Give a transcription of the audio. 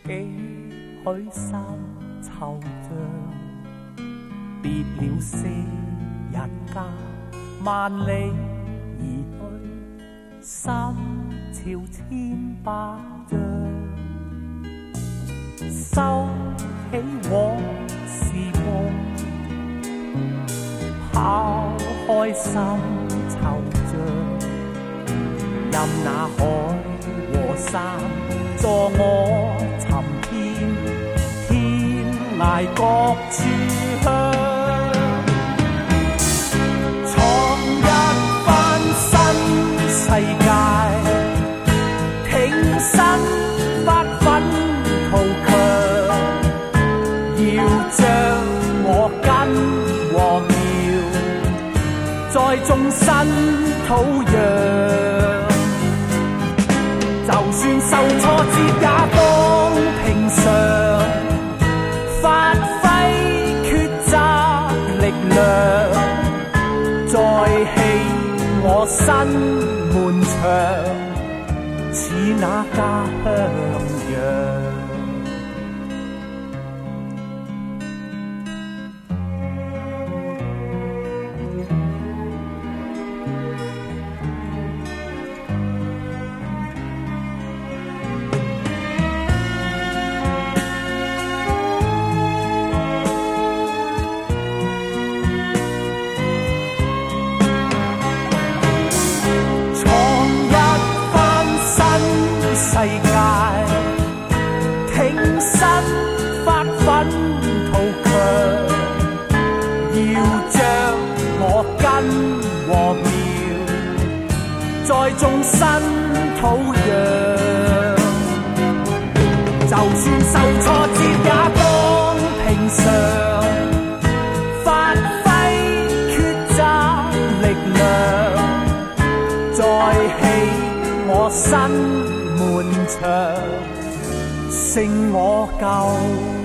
几许深惆怅，别了昔日家，万里而去，心潮千百丈。收起往事梦，抛开心惆怅，任那海和山助我寻遍天涯各处鄉，創一番新世界，挺身發奮圖強，要將我根和苗在眾生土壤。就算受挫折也當平常，發揮抉擇力量，再起我新門牆，似那家鄉樣。世界挺身發奮圖強，要將我根和苗在種新土壤。就算受挫折也當平常，發揮抉擇力量，再起我新門牆，勝我舊。